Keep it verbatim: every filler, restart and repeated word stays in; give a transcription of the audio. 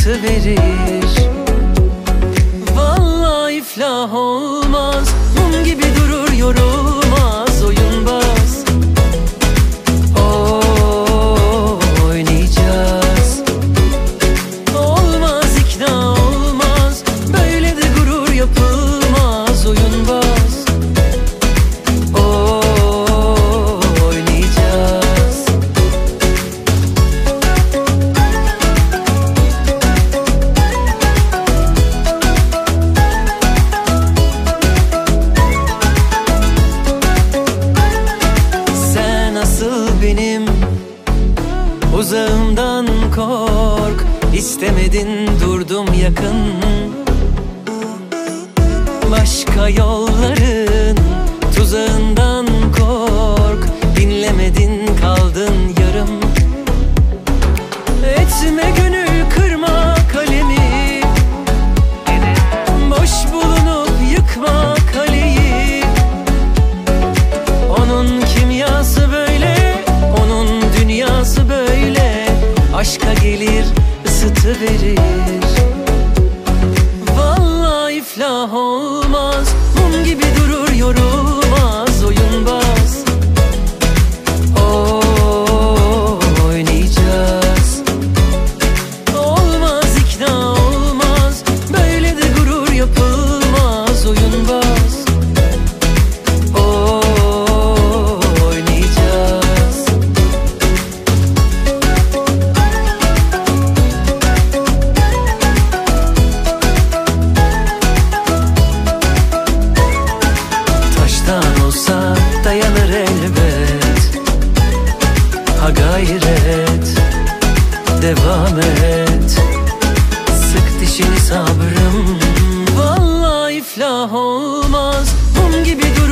ısıtıverir. Vallahi iflah olmaz, mum gibi durur yorulmaz oyunbaz. Oo, oynayacağız. Olmaz ikna olmaz, böyle de gurur yapılmaz oyunbaz. Oo, oynayacağız. Sen asıl benim uzağımdan kork, istemedin durdum yakın. Başka yolların tuzağından kork, dinlemedin kaldın yarım. Etme gönül kırma kalemi, boş bulunup yıkma kaleyi. Onun kimyası böyle, onun dünyası böyle. Aşka gelir ısıtıverir. Vallahi iflah olmaz, mum gibi durur yorulmaz oyunbaz. Oo, oynayacağız. Olmaz ikna olmaz, böyle de gurur yapılmaz oyunbaz. Oo, oynayacağız. Taştan olsa dayanır elbet. Ha gayret, devam et. Sık dişini sabrım. Vallahi iflah olmaz, mum gibi dur